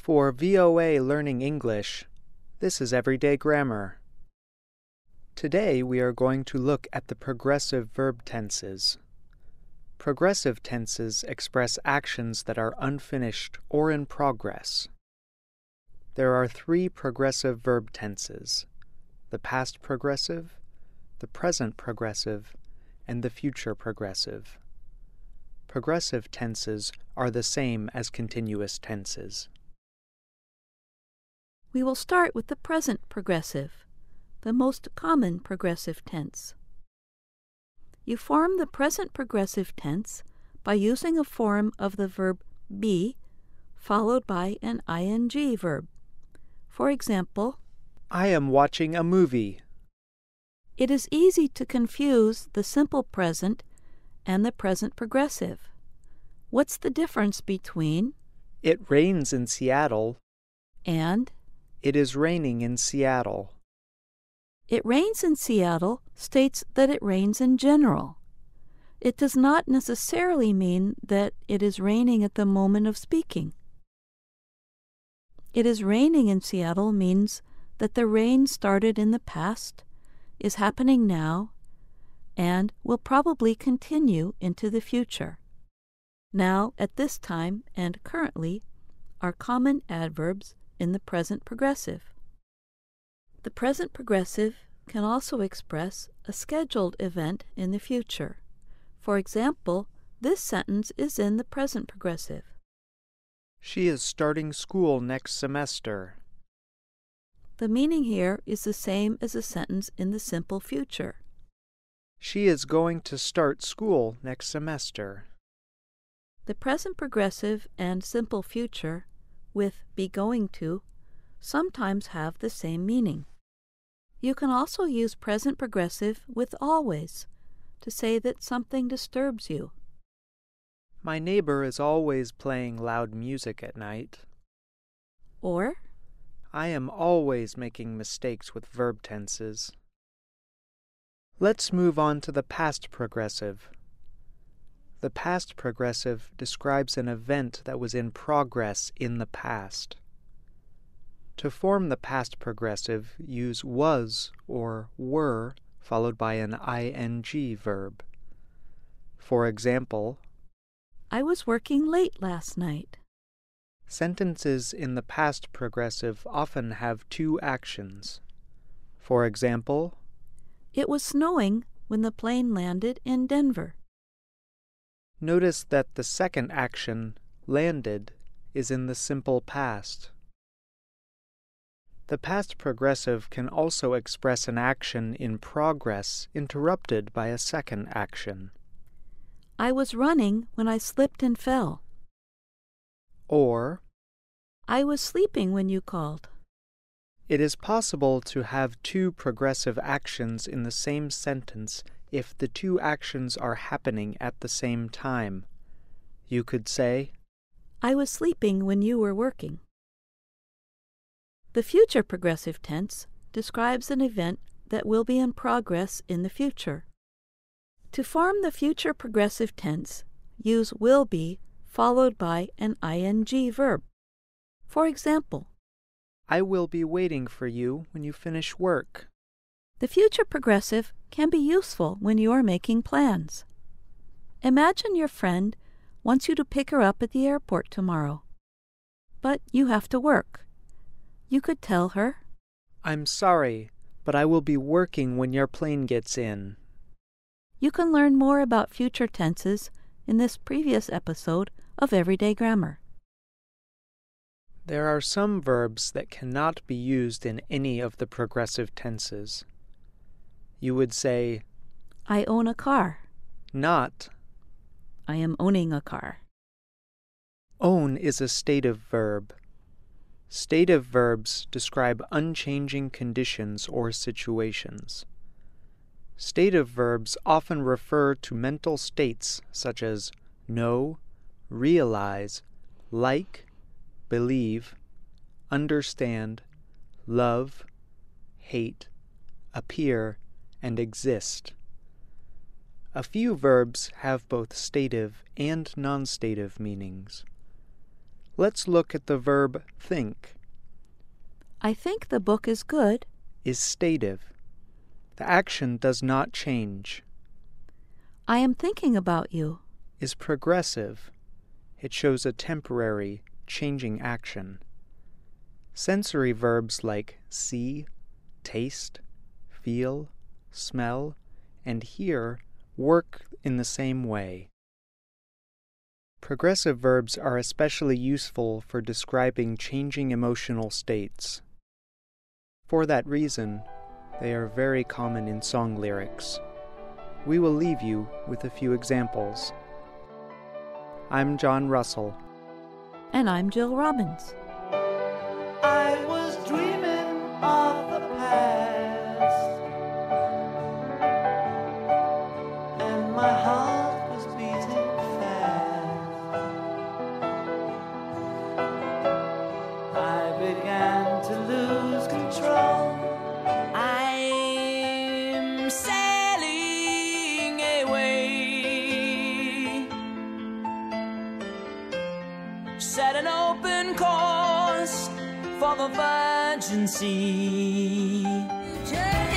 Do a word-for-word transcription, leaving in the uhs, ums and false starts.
For V O A Learning English, this is Everyday Grammar. Today we are going to look at the progressive verb tenses. Progressive tenses express actions that are unfinished or in progress. There are three progressive verb tenses: the past progressive, the present progressive, and the future progressive. Progressive tenses are the same as continuous tenses. We will start with the present progressive, the most common progressive tense. You form the present progressive tense by using a form of the verb be followed by an ing verb. For example, I am watching a movie. It is easy to confuse the simple present and the present progressive. What's the difference between It rains in Seattle and It is raining in Seattle? It rains in Seattle states that it rains in general. It does not necessarily mean that it is raining at the moment of speaking. It is raining in Seattle means that the rain started in the past, is happening now, and will probably continue into the future. Now, at this time, and currently are common adverbs in the present progressive. The present progressive can also express a scheduled event in the future. For example, this sentence is in the present progressive. She is starting school next semester. The meaning here is the same as a sentence in the simple future. She is going to start school next semester. The present progressive and simple future, with be going to, sometimes have the same meaning. You can also use present progressive with always to say that something disturbs you. My neighbor is always playing loud music at night. Or, I am always making mistakes with verb tenses. Let's move on to the past progressive. The past progressive describes an event that was in progress in the past. To form the past progressive, use was or were followed by an ing verb. For example, I was working late last night. Sentences in the past progressive often have two actions. For example, It was snowing when the plane landed in Denver. notice that the second action, landed, is in the simple past. The past progressive can also express an action in progress interrupted by a second action. I was running when I slipped and fell. Or, I was sleeping when you called. it is possible to have two progressive actions in the same sentence if the two actions are happening at the same time. You could say, I was sleeping when you were working. The future progressive tense describes an event that will be in progress in the future. To form the future progressive tense, use will be followed by an ing verb. For example, I will be waiting for you when you finish work. the future progressive can be useful when you are making plans. Imagine your friend wants you to pick her up at the airport tomorrow, but you have to work. You could tell her, I'm sorry, but I will be working when your plane gets in. You can learn more about future tenses in this previous episode of Everyday Grammar. There are some verbs that cannot be used in any of the progressive tenses. You would say, I own a car. not. I am owning a car. Own is a stative verb. Stative verbs describe unchanging conditions or situations. Stative verbs often refer to mental states such as know, realize, like, believe, understand, love, hate, appear, and exist. A few verbs have both stative and non-stative meanings. Let's look at the verb think. I think the book is good. Is stative. The action does not change. I am thinking about you. Is progressive. It shows a temporary, changing action. Sensory verbs like see, taste, feel, smell, and hear work in the same way. Progressive verbs are especially useful for describing changing emotional states. For that reason, they are very common in song lyrics. We will leave you with a few examples. I'm John Russell. And I'm Jill Robbins. I was dreaming of the past, and my heart was beating fast. I began to lose control. I'm sailing away, set an open course for the virgin sea.